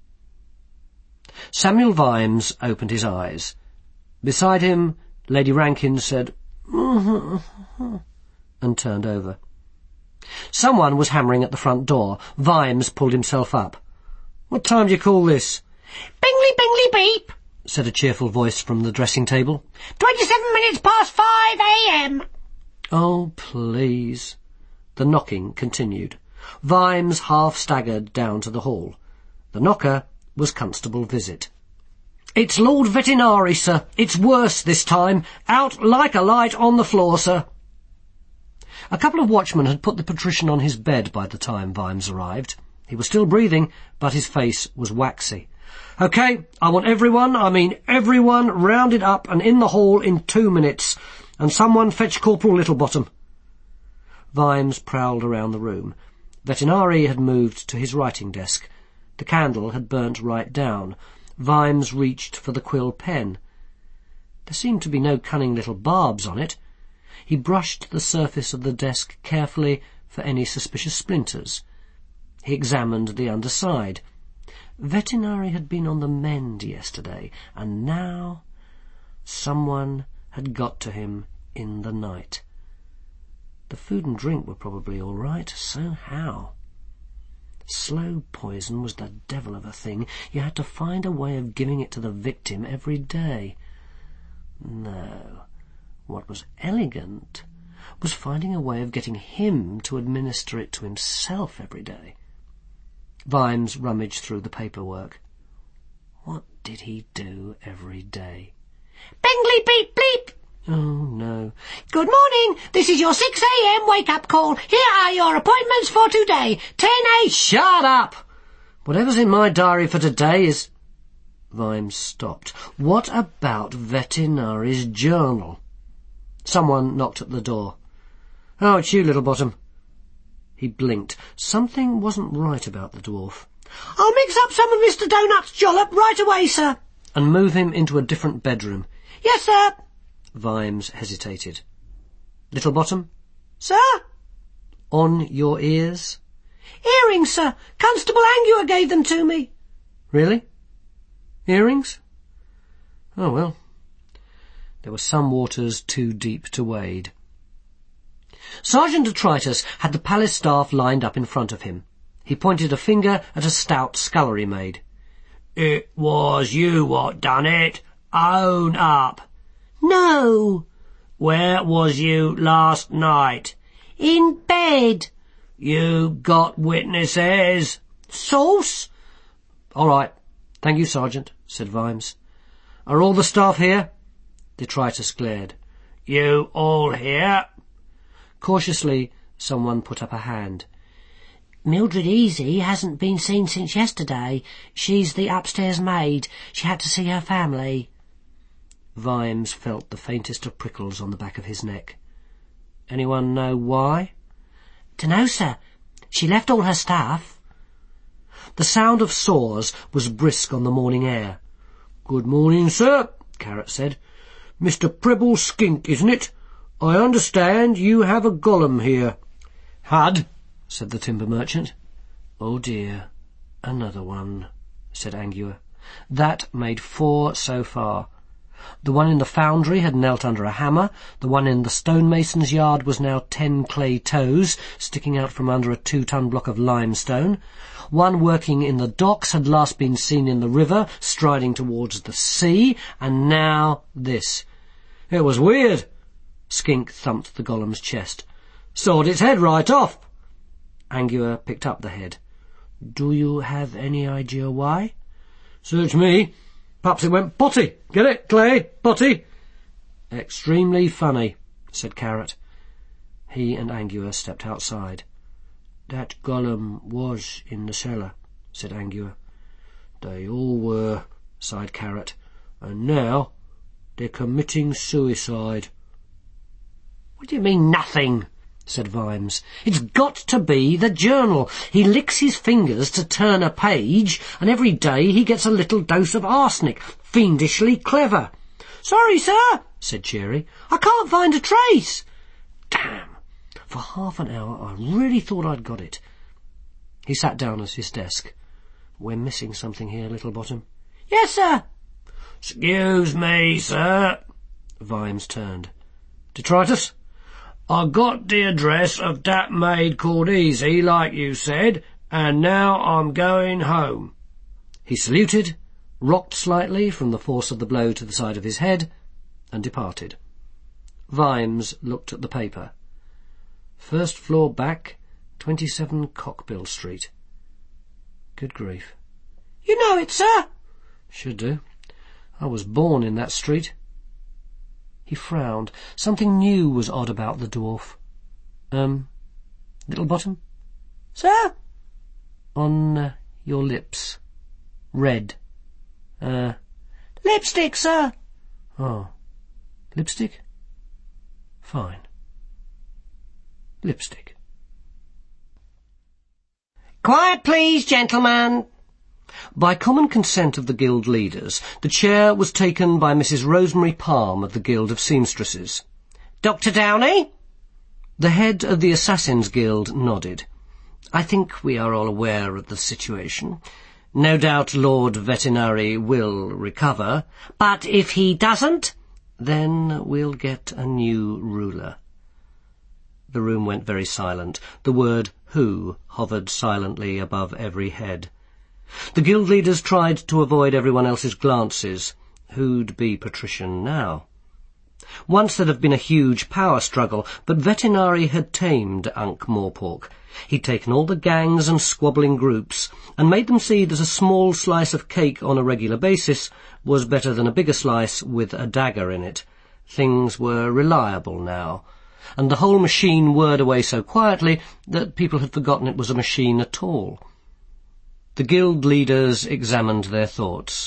Speaker 1: Samuel Vimes opened his eyes. Beside him, Lady Rankin said, "Mm-hmm," and turned over. Someone was hammering at the front door. Vimes pulled himself up. "What time do you call this?"
Speaker 2: "Bingly, bingly, beep,"
Speaker 1: said a cheerful voice from the dressing table.
Speaker 2: Twenty-seven minutes past five a.m.
Speaker 1: "Oh, please." The knocking continued. Vimes half staggered down to the hall. The knocker was Constable Visit. "It's Lord Vetinari, sir. It's worse this time. Out like a light on the floor, sir." A couple of watchmen had put the patrician on his bed by the time Vimes arrived. He was still breathing, but his face was waxy. "OK, I want everyone, I mean everyone, rounded up and in the hall in two minutes. And someone fetch Corporal Littlebottom." Vimes prowled around the room. Vetinari had moved to his writing desk. The candle had burnt right down. Vimes reached for the quill pen. There seemed to be no cunning little barbs on it. He brushed the surface of the desk carefully for any suspicious splinters. He examined the underside. Vetinari had been on the mend yesterday, and now someone had got to him in the night. The food and drink were probably all right, so how? Slow poison was the devil of a thing. You had to find a way of giving it to the victim every day. No, what was elegant was finding a way of getting him to administer it to himself every day. Vimes rummaged through the paperwork. What did he do every day?
Speaker 2: "Bingly, beep, bleep."
Speaker 1: Oh, no.
Speaker 2: "Good morning. This is your six a.m. wake-up call. Here are your appointments for today. ten a...
Speaker 1: Shut up! Whatever's in my diary for today is... Vimes stopped. What about Vetinari's journal? Someone knocked at the door. "Oh, it's you, Littlebottom." He blinked. Something wasn't right about the dwarf.
Speaker 2: "I'll mix up some of Mister Donut's jollop right away, sir."
Speaker 1: "And move him into a different bedroom."
Speaker 2: "Yes, sir."
Speaker 1: Vimes hesitated. "Littlebottom?"
Speaker 2: "Sir?"
Speaker 1: "On your ears?"
Speaker 2: "Earrings, sir. Constable Angua gave them to me."
Speaker 1: "Really? Earrings? Oh, well." There were some waters too deep to wade. Sergeant Detritus had the palace staff lined up in front of him. He pointed a finger at a stout scullery maid.
Speaker 4: "It was you what done it. Own up."
Speaker 2: "No."
Speaker 4: "Where was you last night?"
Speaker 2: "In bed."
Speaker 4: "You got witnesses?"
Speaker 2: "Sauce?"
Speaker 1: "All right. Thank you, Sergeant," said Vimes. "Are all the staff here?" Detritus glared.
Speaker 4: "You all here?"
Speaker 1: Cautiously, someone put up a hand.
Speaker 2: "Mildred Easy hasn't been seen since yesterday. She's the upstairs maid. She had to see her family."
Speaker 1: Vimes felt the faintest of prickles on the back of his neck. "Anyone know why?"
Speaker 2: "Dunno, sir. She left all her stuff."
Speaker 1: The sound of saws was brisk on the morning air.
Speaker 4: "Good morning, sir," Carrot said. "Mister Prebble Skink, isn't it? I understand you have a golem here."
Speaker 1: "Hud," said the timber merchant. "Oh dear, another one," said Angua. That made four so far. The one in the foundry had knelt under a hammer. The one in the stonemason's yard was now ten clay toes sticking out from under a two-ton block of limestone. One working in the docks had last been seen in the river, striding towards the sea, and now this.
Speaker 4: "It was weird."
Speaker 1: Skink thumped the golem's chest.
Speaker 4: "Sawed its head right off."
Speaker 1: Angua picked up the head. "Do you have any idea why?"
Speaker 4: "Search me. Perhaps it went potty. Get it, Clay? Potty?"
Speaker 1: "Extremely funny," said Carrot. He and Angua stepped outside.
Speaker 4: "That golem was in the cellar," said Angua. "They all were," sighed Carrot. "And now they're committing suicide."
Speaker 1: "What do you mean, nothing?" said Vimes. "It's got to be the journal. He licks his fingers to turn a page, and every day he gets a little dose of arsenic. Fiendishly clever."
Speaker 2: "Sorry, sir,"
Speaker 1: said Cherry.
Speaker 2: "I can't find a trace."
Speaker 1: "Damn! For half an hour I really thought I'd got it." He sat down at his desk. "We're missing something here, Littlebottom."
Speaker 2: "Yes, sir."
Speaker 4: "Excuse me, sir."
Speaker 1: Vimes turned.
Speaker 4: "Detritus? I got the address of that maid called Easy, like you said, and now I'm going home."
Speaker 1: He saluted, rocked slightly from the force of the blow to the side of his head, and departed. Vimes looked at the paper. First floor back, twenty-seven Cockbill Street. Good grief.
Speaker 2: "You know it, sir."
Speaker 1: "Should do. I was born in that street." He frowned. Something new was odd about the dwarf. Um, Littlebottom?"
Speaker 2: "Sir?"
Speaker 1: "On uh, your lips. Red. Uh...
Speaker 2: "Lipstick, sir."
Speaker 1: Oh. Lipstick? Fine. Lipstick."
Speaker 2: "Quiet, please, gentlemen."
Speaker 1: By common consent of the guild leaders, the chair was taken by Missus Rosemary Palm of the Guild of Seamstresses.
Speaker 2: "Doctor Downey?"
Speaker 1: The head of the Assassins' Guild nodded. "I think we are all aware of the situation. No doubt Lord Vetinari will recover."
Speaker 2: "But if he doesn't?"
Speaker 1: "Then we'll get a new ruler." The room went very silent. The word "who" hovered silently above every head. The guild leaders tried to avoid everyone else's glances. Who'd be patrician now? Once there'd have been a huge power struggle, but Vetinari had tamed Ankh-Morpork. He'd taken all the gangs and squabbling groups and made them see that a small slice of cake on a regular basis was better than a bigger slice with a dagger in it. Things were reliable now, and the whole machine whirred away so quietly that people had forgotten it was a machine at all. The guild leaders examined their thoughts.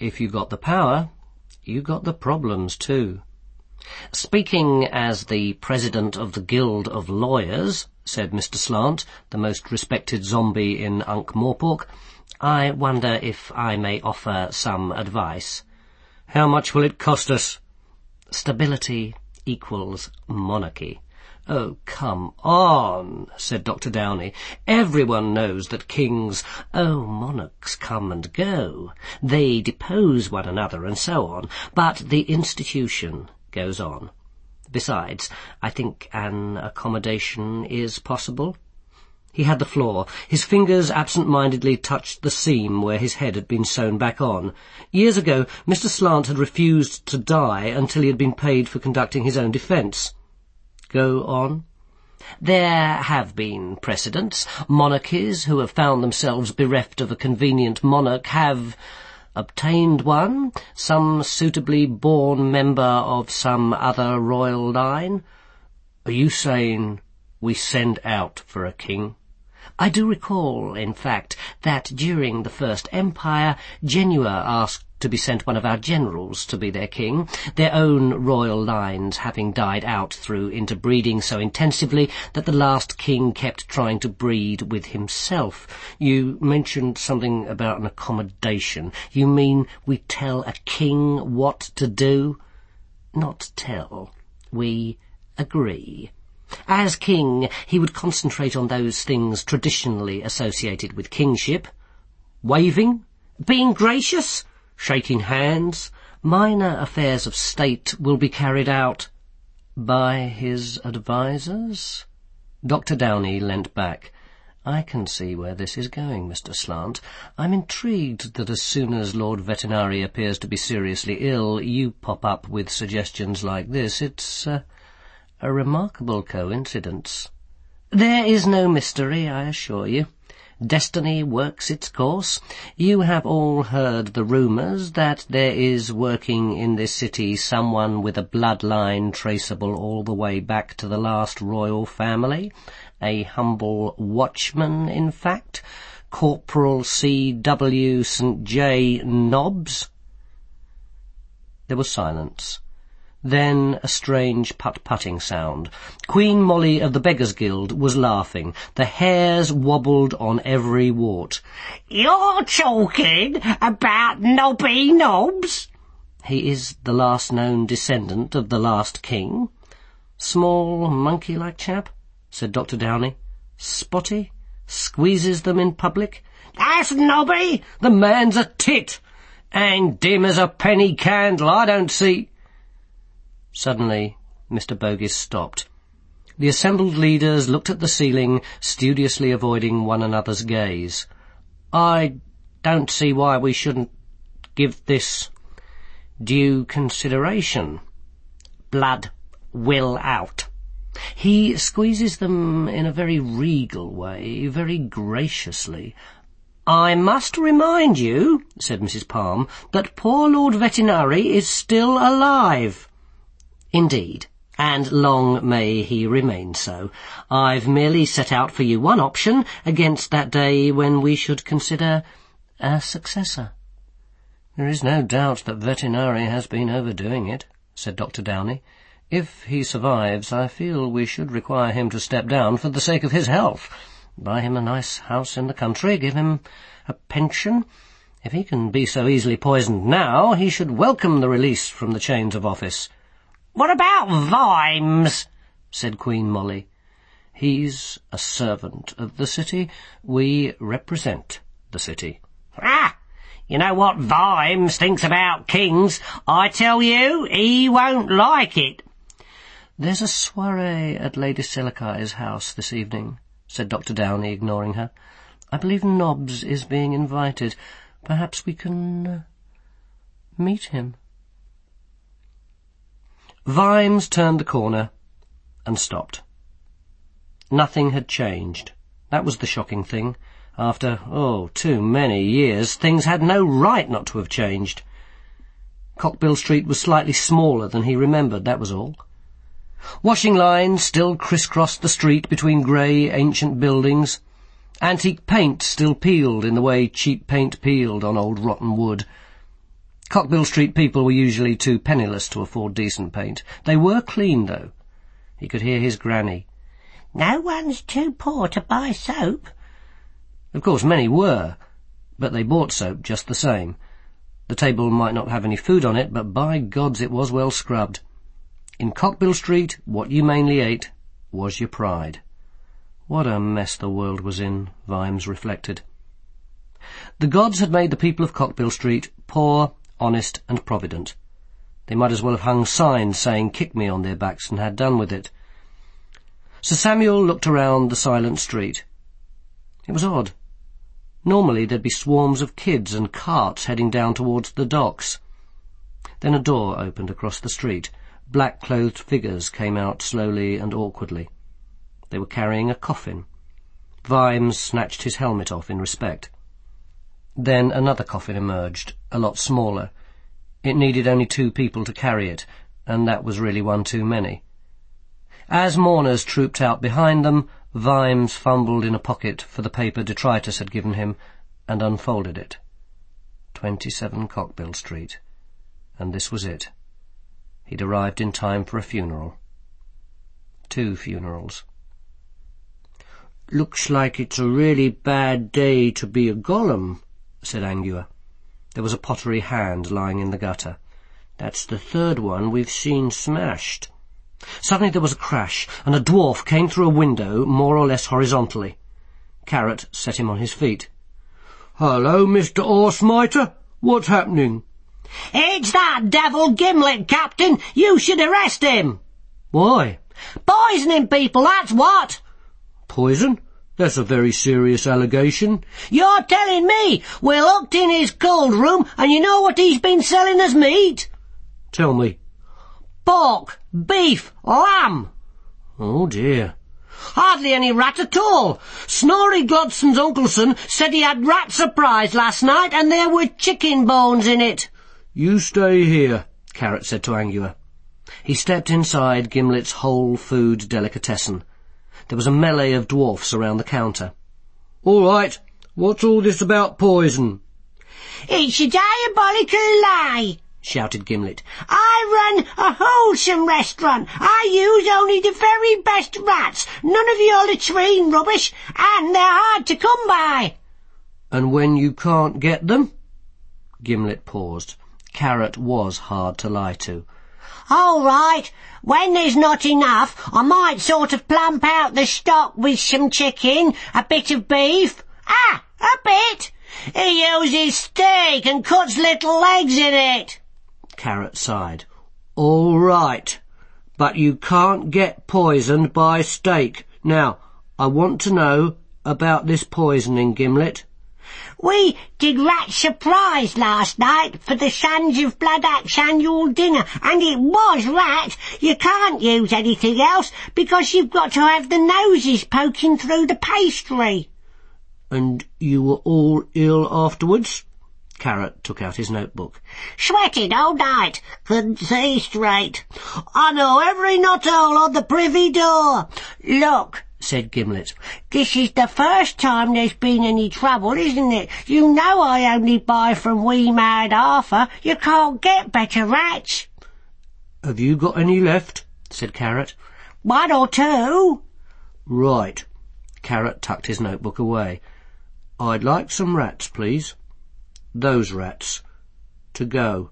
Speaker 1: If you got the power, you got the problems too. Speaking as the president of the Guild of Lawyers, said Mister Slant, the most respected zombie in Ankh-Morpork, I wonder if I may offer some advice. How much will it cost us? Stability equals monarchy. Oh, come on, said Doctor Downey. Everyone knows that kings, oh, monarchs come and go. They depose one another and so on, but the institution goes on. Besides, I think an accommodation is possible. He had the floor. His fingers absent-mindedly touched the seam where his head had been sewn back on. Years ago, Mister Slant had refused to die until he had been paid for conducting his own defence. Go on. There have been precedents. Monarchies who have found themselves bereft of a convenient monarch have obtained one, some suitably born member of some other royal line. Are you saying we send out for a king? I do recall, in fact, that during the First Empire, Genua asked to be sent one of our generals to be their king, their own royal lines having died out through interbreeding so intensively that the last king kept trying to breed with himself. You mentioned something about an accommodation. You mean we tell a king what to do? Not tell. We agree. As king, he would concentrate on those things traditionally associated with kingship. Waving, being gracious, shaking hands. Minor affairs of state will be carried out by his advisers. Doctor Downey leant back. I can see where this is going, Mister Slant. I'm intrigued that as soon as Lord Vetinari appears to be seriously ill, you pop up with suggestions like this. It's uh, a remarkable coincidence. There is no mystery, I assure you. Destiny works its course. You have all heard the rumours that there is working in this city someone with a bloodline traceable all the way back to the last royal family. A humble watchman, in fact. Corporal C W Saint J Nobbs. There was silence. Then a strange putt-putting sound. Queen Molly of the Beggars' Guild was laughing. The hairs wobbled on every wart.
Speaker 4: You're talking about Nobby Nobbs?
Speaker 1: He is the last known descendant of the last king. Small, monkey-like chap, said Doctor Downey. Spotty? Squeezes them in public?
Speaker 4: That's Nobby!
Speaker 1: The man's a tit! And dim as a penny candle, I don't see... Suddenly, Mister Bogies stopped. The assembled leaders looked at the ceiling, studiously avoiding one another's gaze. I don't see why we shouldn't give this due consideration. Blood will out. He squeezes them in a very regal way, very graciously. I must remind you, said Missus Palm, that poor Lord Vetinari is still alive. Indeed, and long may he remain so. I've merely set out for you one option against that day when we should consider a successor. There is no doubt that Vetinari has been overdoing it, said Doctor Downey. If he survives, I feel we should require him to step down for the sake of his health. Buy him a nice house in the country, give him a pension. If he can be so easily poisoned now, he should welcome the release from the chains of office.
Speaker 4: What about Vimes?
Speaker 1: Said Queen Molly. He's a servant of the city. We represent the city.
Speaker 4: Ah! You know what Vimes thinks about kings? I tell you, he won't like it.
Speaker 1: There's a soiree at Lady Selakai's house this evening, said Doctor Downey, ignoring her. I believe Nobbs is being invited. Perhaps we can uh, meet him. Vimes turned the corner and stopped. Nothing had changed. That was the shocking thing. After, oh, too many years, things had no right not to have changed. Cockbill Street was slightly smaller than he remembered, that was all. Washing lines still crisscrossed the street between grey, ancient buildings. Antique paint still peeled in the way cheap paint peeled on old rotten wood. Cockbill Street people were usually too penniless to afford decent paint. They were clean, though. He could hear his granny.
Speaker 2: No one's too poor to buy soap.
Speaker 1: Of course, many were, but they bought soap just the same. The table might not have any food on it, but by gods it was well scrubbed. In Cockbill Street, what you mainly ate was your pride. What a mess the world was in, Vimes reflected. The gods had made the people of Cockbill Street poor, honest and provident. They might as well have hung signs saying "kick me" on their backs and had done with it. Sir Samuel looked around the silent street. It was odd. Normally there'd be swarms of kids and carts heading down towards the docks. Then a door opened across the street. Black-clothed figures came out slowly and awkwardly. They were carrying a coffin. Vimes snatched his helmet off in respect. Then another coffin emerged, a lot smaller. It needed only two people to carry it, and that was really one too many. As mourners trooped out behind them, Vimes fumbled in a pocket for the paper Detritus had given him and unfolded it. twenty-seven Cockbill Street. And this was it. He'd arrived in time for a funeral. Two funerals.
Speaker 3: "Looks like it's a really bad day to be a golem," said Angua. There was a pottery hand lying in the gutter. "That's the third one we've seen smashed." Suddenly there was a crash, and a dwarf came through a window more or less horizontally. Carrot set him on his feet. "Hello, Mister Horsemitre. What's happening?"
Speaker 2: It's that devil Gimlet, Captain. You should arrest him.
Speaker 3: "Why?"
Speaker 2: Poisoning people, that's what.
Speaker 3: "Poison? That's a very serious allegation."
Speaker 2: You're telling me? We looked in his cold room, and you know what he's been selling as meat?
Speaker 3: "Tell me."
Speaker 2: Pork, beef, lamb.
Speaker 3: "Oh, dear."
Speaker 2: Hardly any rat at all. Snorri Glodson's uncleson said he had rat surprise last night, and there were chicken bones in it.
Speaker 3: "You stay here," Carrot said to Angua. He stepped inside Gimlet's whole food delicatessen. There was a melee of dwarfs around the counter. "All right, what's all this about poison?"
Speaker 2: It's a diabolical lie, shouted Gimlet. I run a wholesome restaurant. I use only the very best rats, none of your latrine rubbish, and they're hard to come by.
Speaker 3: "And when you can't get them?" Gimlet paused. Carrot was hard to lie to.
Speaker 2: All right, when there's not enough, I might sort of plump out the stock with some chicken, a bit of beef. Ah, a bit. He uses steak and cuts little legs in it.
Speaker 3: Carrot sighed. "All right, but you can't get poisoned by steak. Now, I want to know about this poisoning, Gimlet."
Speaker 2: We did rat surprise last night for the Sons of Blood Axe annual dinner, and it was rat. You can't use anything else because you've got to have the noses poking through the pastry.
Speaker 3: "And you were all ill afterwards?" Carrot took out his notebook.
Speaker 2: Sweated all night. Couldn't see straight. I know every knothole on the privy door. Look, said Gimlet, this is the first time there's been any trouble, isn't it? You know I only buy from Wee Mad Arthur. You can't get better rats.
Speaker 3: "Have you got any left?" said Carrot.
Speaker 2: One or two.
Speaker 3: "Right." Carrot tucked his notebook away. "I'd like some rats, please. Those rats. To go."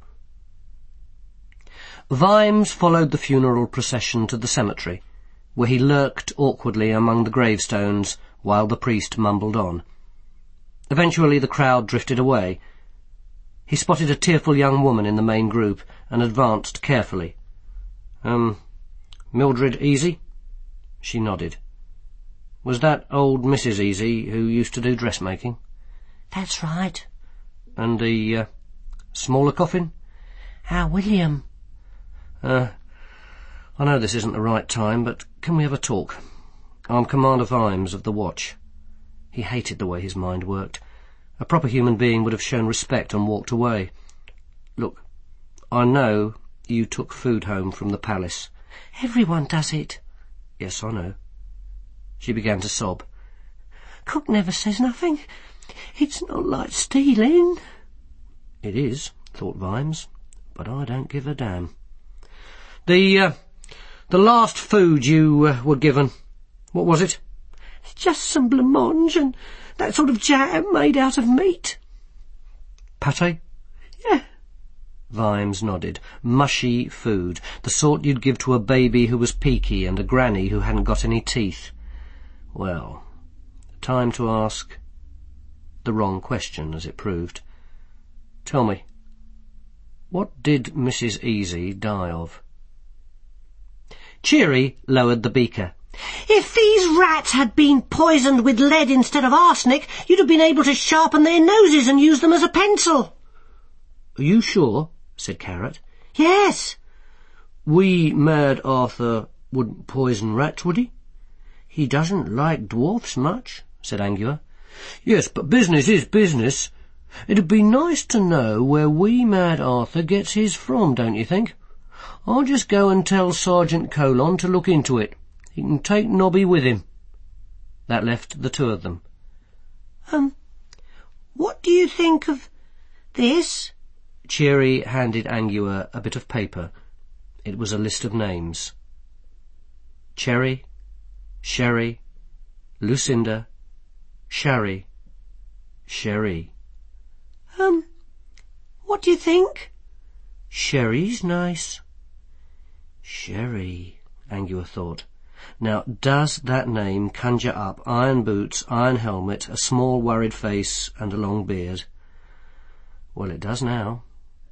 Speaker 3: Vimes followed the funeral procession to the cemetery, where he lurked awkwardly among the gravestones while the priest mumbled on. Eventually the crowd drifted away. He spotted a tearful young woman in the main group and advanced carefully. Um, Mildred Easy?" She nodded. "Was that old Missus Easy who used to do dressmaking?"
Speaker 2: That's right.
Speaker 3: "And the uh, smaller coffin?"
Speaker 2: Our William.
Speaker 3: Uh, I know this isn't the right time, but can we have a talk? I'm Commander Vimes of the Watch. He hated the way his mind worked. A proper human being would have shown respect and walked away. "Look, I know you took food home from the palace."
Speaker 2: Everyone does it.
Speaker 3: "Yes, I know." She began to sob.
Speaker 2: Cook never says nothing. It's not like stealing.
Speaker 3: "It is.
Speaker 1: thought Vimes, but I don't give a damn. The, uh, the last food you uh, were given, what was it?
Speaker 3: Just some blancmange and that sort of jam made out of meat.
Speaker 1: Pâté?
Speaker 3: Yeah.
Speaker 1: Vimes nodded. Mushy food, the sort you'd give to a baby who was peaky and a granny who hadn't got any teeth. Well, time to ask the wrong question, as it proved. Tell me, what did Missus Easy die of?
Speaker 3: Cheery lowered the beaker. If these rats had been poisoned with lead instead of arsenic, you'd have been able to sharpen their noses and use them as a pencil.
Speaker 1: Are you sure? Said Carrot.
Speaker 3: Yes.
Speaker 1: Wee Mad Arthur wouldn't poison rats, would he?
Speaker 3: He doesn't like dwarfs much, said Angua.
Speaker 1: Yes, but business is business. It'd be nice to know where Wee Mad Arthur gets his from, don't you think? I'll just go and tell Sergeant Colon to look into it. He can take Nobby with him. That left the two of them.
Speaker 3: Um, what do you think of this?
Speaker 1: Cheery handed Angua a bit of paper. It was a list of names. Cherry, Sherry, Lucinda, Sherry, Sherry.
Speaker 3: Um, what do you think?
Speaker 1: Sherry's nice. Sherry, Angua thought. Now, does that name conjure up iron boots, iron helmet, a small worried face, and a long beard? Well, it does now.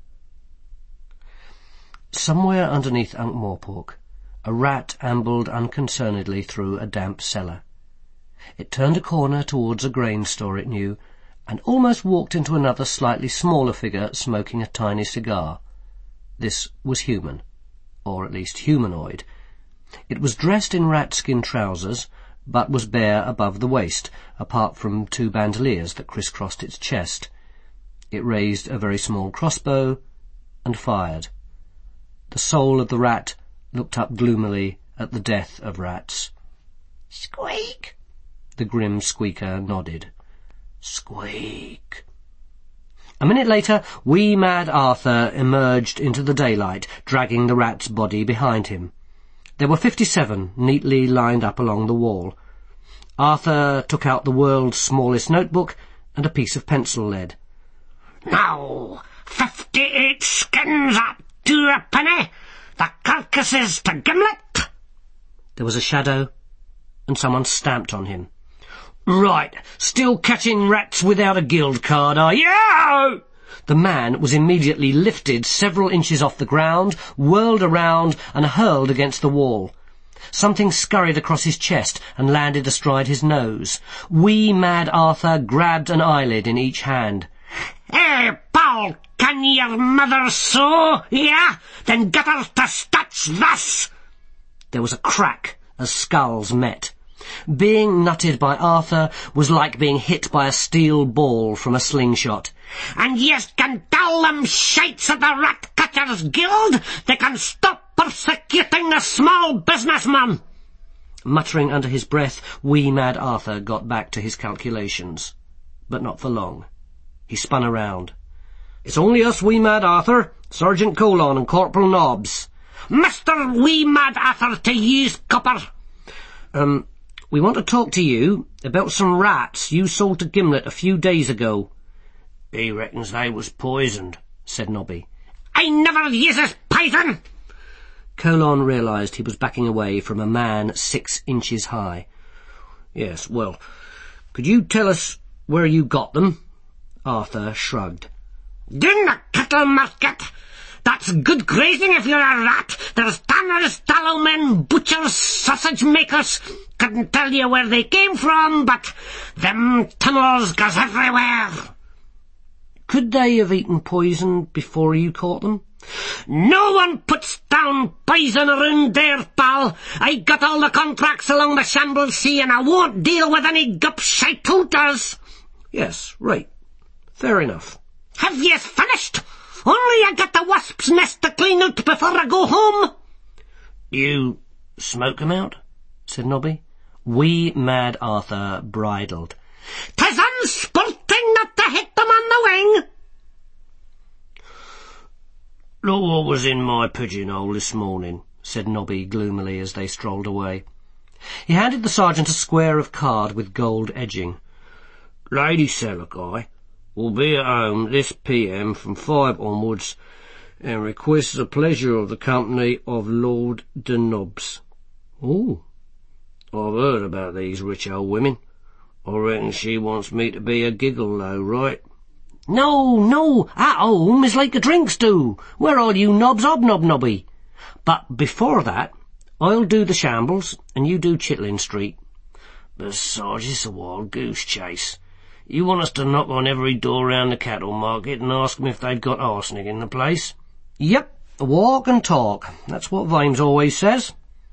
Speaker 1: Somewhere underneath Ankh-Morpork, a rat ambled unconcernedly through a damp cellar. It turned a corner towards a grain store it knew, and almost walked into another slightly smaller figure smoking a tiny cigar. This was human, or at least humanoid. It was dressed in rat-skin trousers, but was bare above the waist, apart from two bandoliers that crisscrossed its chest. It raised a very small crossbow and fired. The soul of the rat looked up gloomily at the death of rats.
Speaker 2: Squeak!
Speaker 1: The grim squeaker nodded. Squeak! A minute later, Wee Mad Arthur emerged into the daylight, dragging the rat's body behind him. There were fifty-seven, neatly lined up along the wall. Arthur took out the world's smallest notebook and a piece of pencil lead.
Speaker 4: Now, fifty-eight skins at two a penny. The carcasses to Gimlet.
Speaker 1: There was a shadow, and someone stamped on him. Right, still catching rats without a guild card, are you? The man was immediately lifted several inches off the ground, whirled around, and hurled against the wall. Something scurried across his chest and landed astride his nose. Wee Mad Arthur grabbed an eyelid in each hand.
Speaker 4: Hey, pal, can your mother sew? Yeah? Then get her to stitch this.
Speaker 1: There was a crack as skulls met. Being nutted by Arthur was like being hit by a steel ball from a slingshot.
Speaker 4: And yes can tell them shites at the Rat Catchers Guild they can stop persecuting the small businessman.
Speaker 1: Muttering under his breath, Wee Mad Arthur got back to his calculations. But not for long. He spun around. It's only us, Wee Mad Arthur, Sergeant Colon and Corporal Nobbs.
Speaker 4: Mister Wee Mad Arthur to use, copper.
Speaker 1: Um, we want to talk to you about some rats you sold to Gimlet a few days ago. He reckons they was poisoned, said Nobby.
Speaker 4: I never uses poison.
Speaker 1: Colon realised he was backing away from a man six inches high. Yes, well, could you tell us where you got them? Arthur shrugged.
Speaker 4: Down the cattle market. That's good grazing if you're a rat. There's tanners, tallow men, butchers, sausage makers. Couldn't tell you where they came from, but them tunnels goes everywhere.
Speaker 1: Could they have eaten poison before you caught them?
Speaker 4: No one puts down poison around there, pal. I got all the contracts along the Shambles Sea and I won't deal with any gup-shite hooters.
Speaker 1: Yes, right. Fair enough.
Speaker 4: Have yous finished? Only I got the wasp's nest to clean out before I go home.
Speaker 1: You smoke 'em out? Said Nobby. Wee Mad Arthur bridled.
Speaker 4: 'Tis unsporting not to hit them on the wing.
Speaker 1: Look what was in my pigeonhole this morning, said Nobby gloomily as they strolled away. He handed the sergeant a square of card with gold edging. Lady Salakai will be at home this P M from five onwards, and requests the pleasure of the company of Lord de Nobs. Oh, I've heard about these rich old women. I reckon she wants me to be a gigolo, right?
Speaker 2: No, no, at home is like a drinks do. Where are you nobs obnob nobby? But before that, I'll do the Shambles, and you do Chitlin Street.
Speaker 1: But Sarge, it's a wild goose chase. You want us to knock on every door round the cattle market and ask them if they've got arsenic in the place?
Speaker 2: Yep, walk and talk. That's what Vimes always says.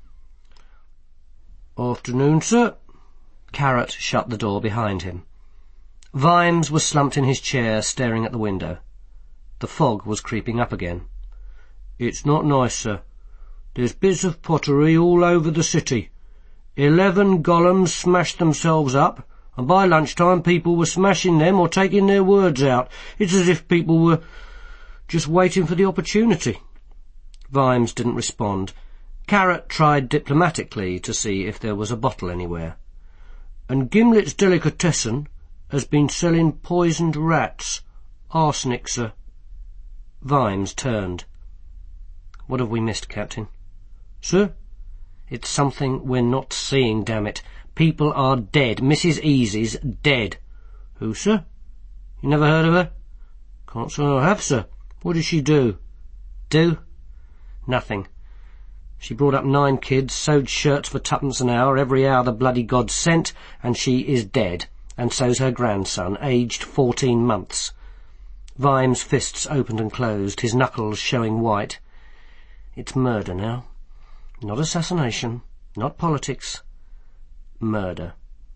Speaker 1: Afternoon, sir.
Speaker 3: Carrot shut the door behind him. Vimes was slumped in his chair, staring at the window. The fog was creeping up again.
Speaker 1: It's not nice, sir. There's bits of pottery all over the city. Eleven golems smashed themselves up, and by lunchtime people were smashing them or taking their words out. It's as if people were just waiting for the opportunity.
Speaker 3: Vimes didn't respond. Carrot tried diplomatically to see if there was a bottle anywhere.
Speaker 1: And Gimlet's Delicatessen has been selling poisoned rats. Arsenic, sir.
Speaker 3: Vimes turned. What have we missed, Captain?
Speaker 1: Sir?
Speaker 3: It's something we're not seeing, damn it. People are dead. Missus Easy's dead.
Speaker 1: Who, sir? You never heard of her? Can't say I have, sir. What did she do?
Speaker 3: Do? Nothing. She brought up nine kids, sewed shirts for twopence an hour every hour the bloody gods sent, and she is dead, and so's her grandson, aged fourteen months. Vimes' fists opened and closed, his knuckles showing white. It's murder now. Not assassination, not politics. Murder.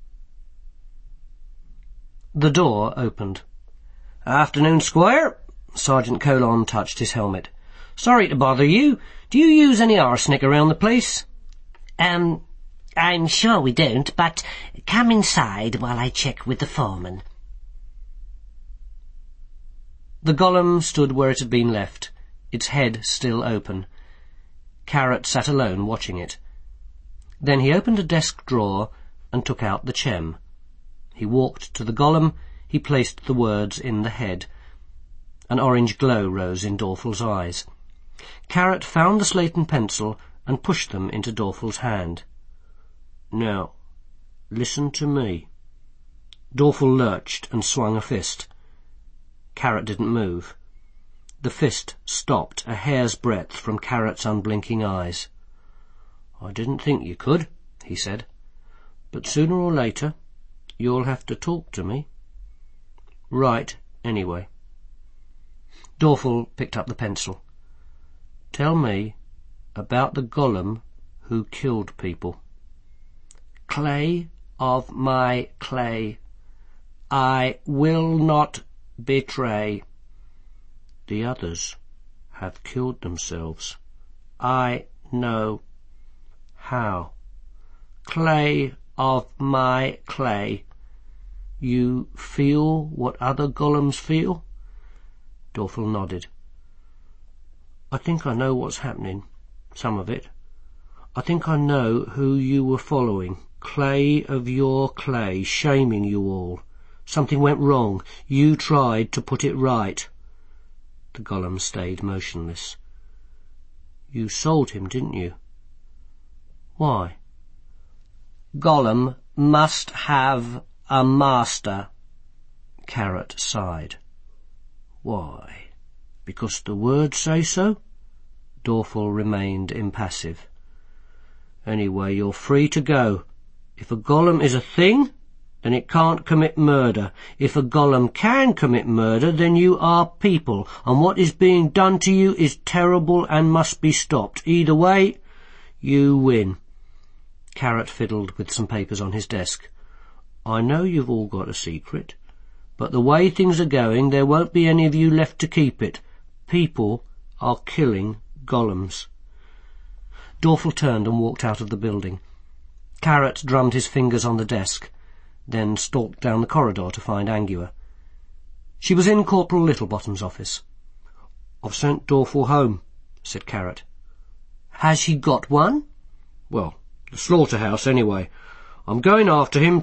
Speaker 3: The door opened.
Speaker 2: Afternoon, Squire.
Speaker 3: Sergeant Colon touched his helmet.
Speaker 2: Sorry to bother you. Do you use any arsenic around the place?
Speaker 5: Um, I'm sure we don't, but come inside while I check with the foreman.
Speaker 3: The golem stood where it had been left, its head still open. Carrot sat alone watching it. Then he opened a desk drawer and took out the chem. He walked to the golem. He placed the words in the head. An orange glow rose in Dorful's eyes. Carrot found the slate and pencil and pushed them into Dorful's hand.
Speaker 1: Now, listen to me.
Speaker 3: Dorful lurched and swung a fist. Carrot didn't move. The fist stopped a hair's breadth from Carrot's unblinking eyes.
Speaker 1: I didn't think you could, he said, but sooner or later you'll have to talk to me. Right, anyway.
Speaker 3: Dorful picked up the pencil.
Speaker 1: Tell me about the golem who killed people.
Speaker 2: Clay of my clay, I will not betray.
Speaker 1: The others have killed themselves.
Speaker 2: I know.
Speaker 1: How?
Speaker 2: Clay of my clay.
Speaker 1: You feel what other golems feel?
Speaker 3: Dorful nodded.
Speaker 1: I think I know what's happening. Some of it. I think I know who you were following. Clay of your clay, shaming you all. Something went wrong. You tried to put it right. The golem stayed motionless. You sold him, didn't you? Why?
Speaker 2: Golem must have a master.
Speaker 3: Carrot sighed.
Speaker 1: Why? Because the words say so?
Speaker 3: Dorful remained impassive.
Speaker 1: Anyway, you're free to go. If a golem is a thing, then it can't commit murder. If a golem can commit murder, then you are people, and what is being done to you is terrible and must be stopped. Either way, you win.
Speaker 3: Carrot fiddled with some papers on his desk.
Speaker 1: I know you've all got a secret, but the way things are going, there won't be any of you left to keep it. People are killing golems.
Speaker 3: Dorful turned and walked out of the building. Carrot drummed his fingers on the desk, then stalked down the corridor to find Angua. She was in Corporal Littlebottom's office.
Speaker 1: I've sent Dorfel home, said Carrot.
Speaker 3: Has he got one?
Speaker 1: Well, the slaughterhouse anyway. I'm going after him